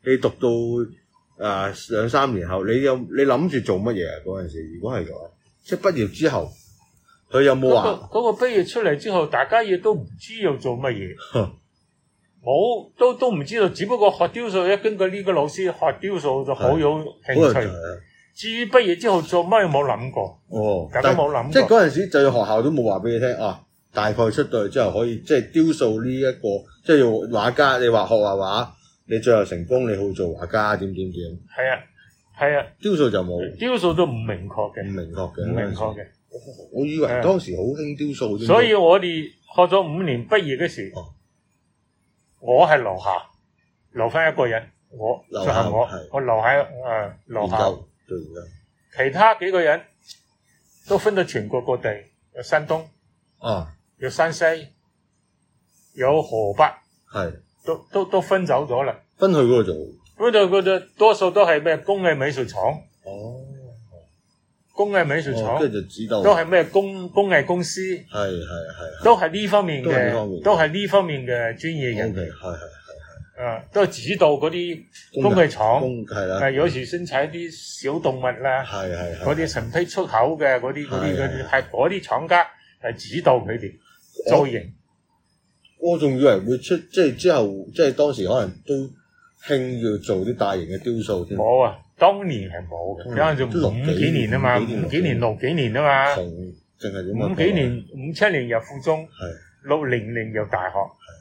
你讀到2-3年後，你諗住做乜嘢啊？嗰陣時，如果係咁，即係畢業之後，佢有冇話嗰個畢業出嚟之後，大家亦都唔知要做乜嘢，冇都唔知道，只不過學雕塑咧，根據呢個老師學雕塑就好有興趣。至於畢業之後做乜冇諗過，大家冇諗過。 即係嗰陣時，就學校都冇話俾你聽啊。大概出到去之後可以即係雕塑呢一個，即係要畫家。你話學畫畫，你最後成功，你好做畫家點？ 係啊， 雕塑就冇， 雕塑都唔明確嘅， 唔明確嘅。我以為當時好興雕塑。 所以我哋學咗5年畢業嘅時，我係留下，留翻一個人，我留喺留下。其他幾個人都分到全國各地，有山東，有山西，有河北，都分走咗啦。 分去嗰度做， 分到嗰度多數都係咩工藝美術廠。工藝美術廠， 跟住就指導， 都係咩工藝公司，都係呢方面嘅，都係呢方面嘅專業人。都係指導嗰啲工藝廠，有時生產啲小動物啦，嗰啲成批出口嘅嗰啲係嗰啲廠家係指導佢哋造型。 我仲以為會出，即係之後，即係當時可能都興要做啲大型嘅雕塑添。 冇啊，當年係冇嘅，嗰陣就5幾年啊嘛，5幾年6幾年啊嘛，5幾年57年入附中，60年入大學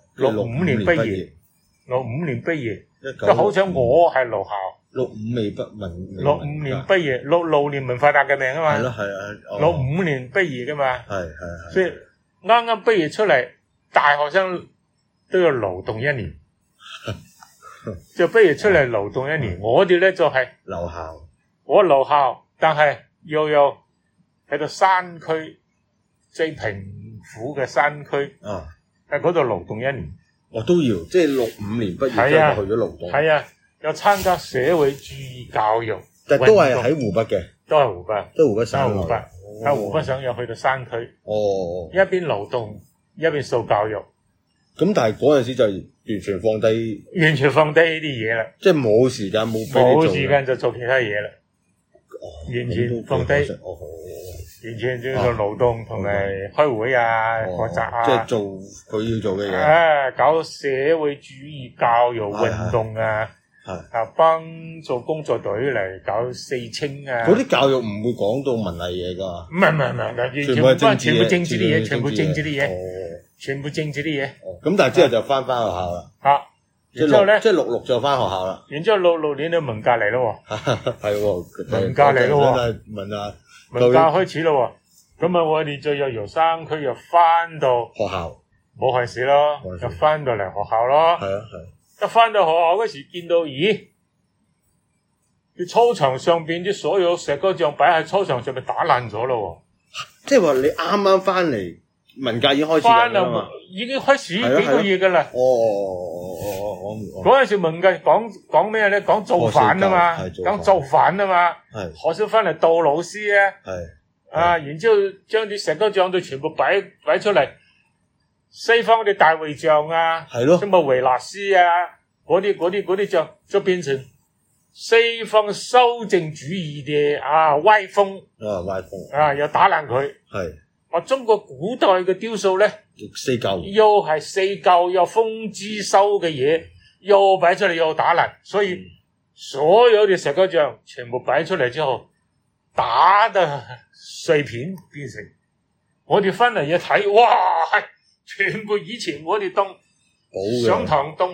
，65年畢業。65年畢業，都好彩我係留校。65年畢業，66年文化大革命啊嘛。65年畢業噶嘛。所以啱啱畢業出嚟，大學生都要勞動1年。就畢業出嚟勞動1年，我哋咧就係留校。 我留校，但係又有喺個山區，最貧苦嘅山區，喺嗰度勞動1年。 都要，即係65年畢業之後去咗勞動。 係啊，有參加社會主義教育， 但都係喺湖北嘅， 都係湖北， 都湖北省， 喺湖北省又去到山區。一邊勞動一邊受教育。 咁但係嗰陣時就完全放低呢啲嘢啦， 即係冇時間冇時間就做其他嘢啦，完全放低。完全做勞動同埋開會啊，學習啊， 即係做佢要做嘅嘢。 搞社會主義教育運動啊，幫做工作隊嚟搞4清啊。 嗰啲教育唔會講到文藝嘢㗎。 唔係，全部政治啲嘢，全部政治啲嘢。 咁但係之後就翻學校啦。然之後咧，即係66就翻學校啦。 然之後66年就文革嚟咯喎。 係喎， 文革嚟咯喎。 問下。 文革開始咯喎，咁我哋就由山區又翻到學校， 武漢市咯，又翻到嚟學校咯。一翻到學校嗰時見到，咦，啲操場上邊啲所有石膏像擺喺操場上面打爛咗咯喎。 即係話你啱啱翻嚟，文革已經開始啦嘛， 已經開始幾個月噶啦。嗰陣時文革講咩咧？講造反啊嘛，講造反啊嘛。何少翻嚟導老師啊？然之後將啲石膏像都全部擺出嚟，西方啲大衛像啊，什麼維納斯啊，嗰啲像就變成西方修正主義嘅歪風。又打爛佢。中國古代嘅雕塑咧，又係四舊又封之修嘅嘢，又擺出嚟又打爛，所以所有嘅石膏像全部擺出嚟之後，打得碎片變成。我哋翻嚟一睇，哇，全部以前我哋當上堂當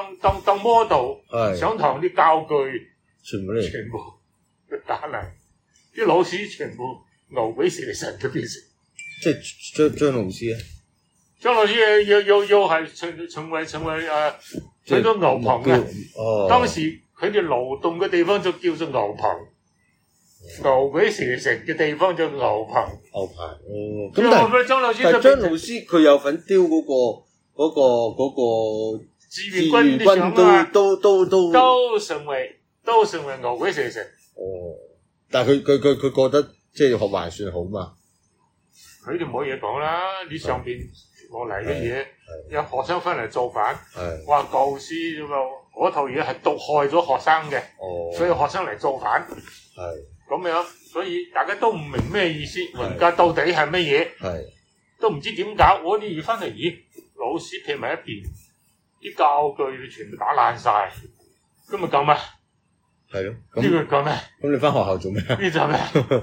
model， 上堂啲教具全部打爛，啲老師全部牛鬼蛇神都變成。 即係張老師啊， 張老師又係成為佢都牛棚嘅。當時佢哋勞動嘅地方就叫做牛棚，牛鬼蛇神嘅地方就牛棚。 咁但係張老師佢有份雕嗰個志願軍都成為牛鬼蛇神。 但係佢覺得即係學還算好嘛。 佢哋冇嘢講啦，你上邊落嚟嘅嘢，有學生翻嚟造反，話舊師咁啊嗰套嘢係毒害咗學生嘅，所以學生嚟造反，咁樣，所以大家都唔明咩意思，文革到底係乜嘢，都唔知點搞。我哋而翻嚟，咦，老師撇埋一邊，啲教具全部打爛晒，咁咪咁啊？係咯，呢個咁咩？咁你翻學校做咩？呢就咩？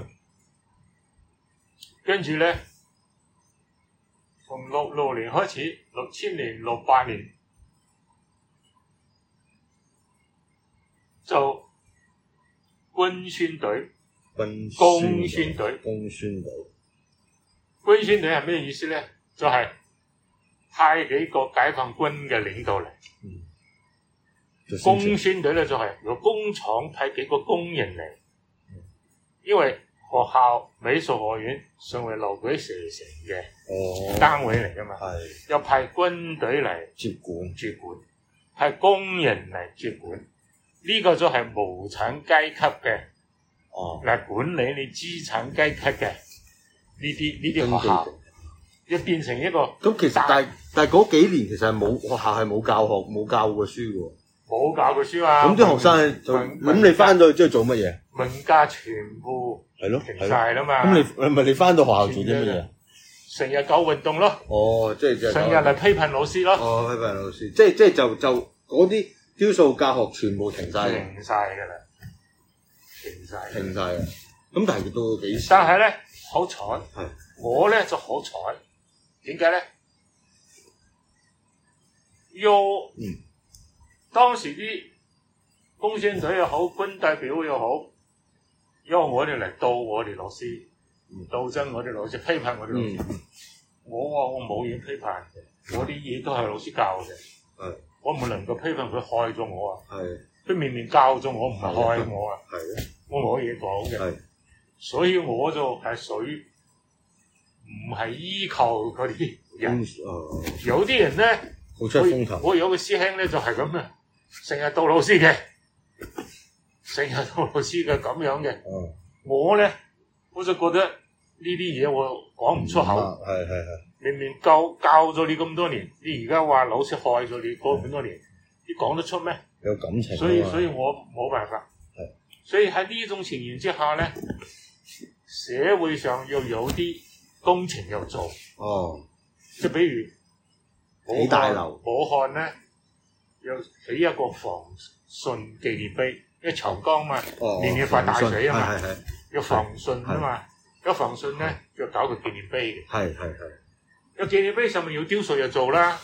跟住咧，從66年開始，6000年、68年就軍宣隊、工宣隊。軍宣隊係咩意思咧？就係派幾個解放軍嘅領導嚟。工宣隊咧就係由工廠派幾個工人嚟，因為學校美術學院尚為流鬼蛇城嘅單位嚟噶嘛，又派軍隊嚟接管，派工人嚟接管，呢個就係無產階級嘅嚟管理你資產階級嘅呢啲學校，要變成一個咁。其實但係嗰幾年其實係冇學校係冇教過書嘅喎。冇教過書啊！咁啲學生就咁，你翻到去之後做乜嘢？文革全部停晒啦嘛！咁你翻到學校做啲乜嘢？成日搞運動咯。即係成日嚟批評老師咯。批評老師，即係就嗰啲雕塑教學全部停晒。停晒㗎啦！停晒嘅。咁但係到幾時？但係咧，好彩，我咧就好彩。點解咧？當時啲工宣隊又好，軍代表又好，因為我哋嚟鬥我哋老師，鬥爭我哋老師，批判我哋老師。我話我冇嘢批判嘅，我啲嘢都係老師教嘅。我唔能夠批判佢害咗我啊！佢明明教咗我，唔係害我啊！我冇嘢講嘅，所以我就係屬於唔係依靠嗰啲人。有啲人咧，我有個師兄咧就係咁啊。成日到老師嘅咁樣嘅，我咧我就覺得呢啲嘢我講唔出口。明明教咗你咁多年，你而家話老師害咗你咁多年，你講得出咩？有感情。所以我冇辦法。所以喺呢種情形之下咧，社會上要有啲工程要做。即係比如起大樓，武漢咧。要起一個防汛紀念碑，因為長江嘛，年年發大水啊嘛，要防汛啊嘛，有防汛咧就搞個紀念碑嘅。有紀念碑上面要雕塑又做啦。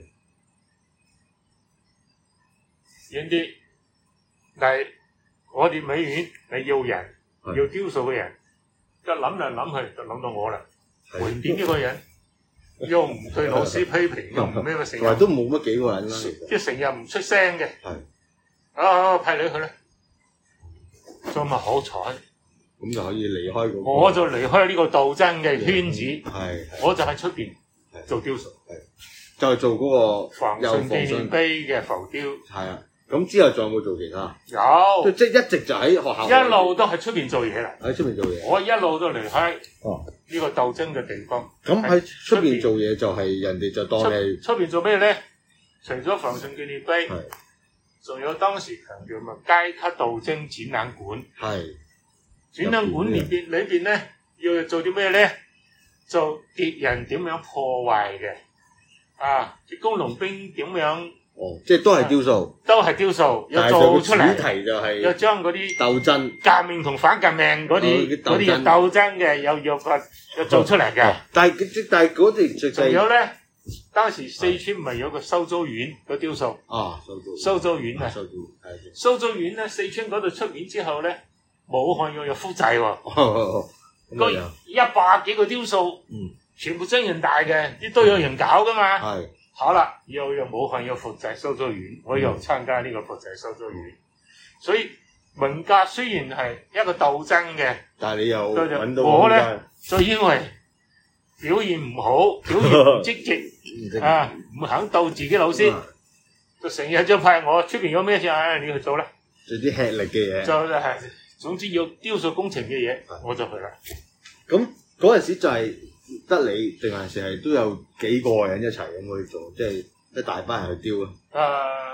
遠啲，但係我哋美院係要人，要雕塑嘅人，一諗嚟諗去就諗到我啦。換點呢個人？又唔對老師批評，又唔咩嘅成日都冇乜幾個人啦，即係成日唔出聲嘅。派你去啦，所以咪好彩，咁就可以離開嗰個。我就離開呢個鬥爭嘅圈子，我就喺出邊做雕塑，就係做嗰個防汛紀念碑嘅浮雕。咁之後仲有冇做其他？有，即係一直就喺學校，一路都喺出邊做嘢啦。喺出邊做嘢，我一路都離開呢個鬥爭嘅地方。咁喺出邊做嘢就係人哋就當你出邊做咩咧？除咗防汛紀念碑，仲有當時強調嘅階級鬥爭展覽館。展覽館裏邊咧要做啲咩咧？做敵人點樣破壞嘅，啲工農兵點樣？即係都係雕塑，要做出嚟。主題就係要將嗰啲鬥爭、革命同反革命嗰啲鬥爭嘅，要做出嚟嘅。但係嗰啲仲有咧，當時四川咪有個蘇州縣個雕塑。蘇州縣啊，蘇州縣咧，四川嗰度出面之後咧，武漢又有複製喎。嗰100幾個雕塑，全部真人大嘅，啲都有人搞噶嘛。好啦，又武漢又複製蘇州縣，我又參加呢個複製蘇州縣。所以文革雖然係一個鬥爭嘅，但係你又揾到我咧，就因為表現唔好，表現唔積極唔肯鬥自己老師，就成日就派我出邊有咩事你去做啦，做啲吃力嘅嘢，就係總之要雕塑工程嘅嘢，我就去啦。咁嗰陣時就係得你定還是係都有幾個人一齊咁去做，即係一大班人去雕啊？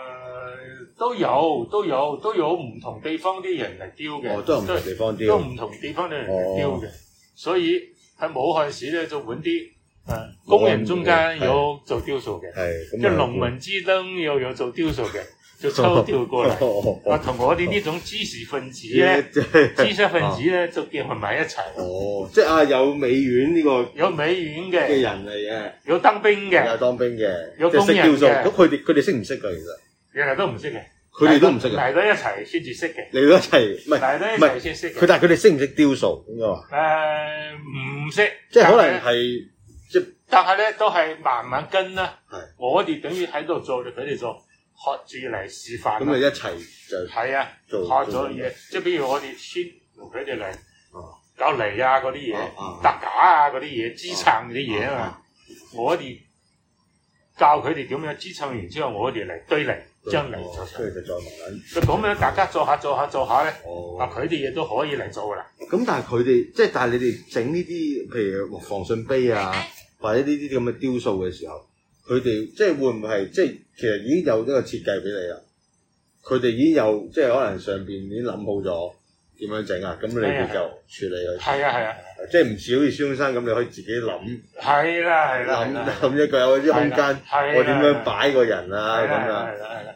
都有唔同地方啲人嚟雕嘅， 都係唔同地方雕， 都唔同地方啲人嚟雕嘅，所以喺武漢市咧就揾啲工人中間有做雕塑嘅，即係農民之燈又有做雕塑嘅，就抽調過嚟，同我哋呢種知識分子咧，就結合埋一齊。 即係有美院呢個有美院嘅人嚟嘅， 有當兵嘅， 有當兵嘅， 有工人嘅。 咁佢哋識唔識㗎？其實人人都唔識嘅， 佢哋都唔識嘅， 嚟到一齊先至識嘅， 嚟到一齊唔係嚟到一齊先識嘅。 但係佢哋識唔識雕塑應該話？ 唔識， 即係可能係即但係咧都係慢慢跟啦。我哋等於喺度做，佢哋做。學住嚟示範， 咁咪一齊就係啊，做學咗嘢，即係比如我哋先同佢哋嚟搞泥啊嗰啲嘢，搭架啊嗰啲嘢，支撐嗰啲嘢啊嘛，我哋教佢哋點樣支撐完之後，我哋嚟堆泥，將泥做成， 跟住就再慢慢。 就咁樣大家做下咧，佢哋亦都可以嚟做噶啦。 咁但係佢哋即係但係你哋整呢啲譬如防汛碑啊，或者呢啲咁嘅雕塑嘅時候。佢哋即係會唔會係即係其實已經有呢個設計俾你啦？佢哋已經有即係可能上邊已經諗好咗點樣整啊？咁你哋就處理佢。係啊，即係唔似好似蕭先生咁，你可以自己諗。係啦。諗一個有啲空間，我點樣擺個人啊咁樣。係啦。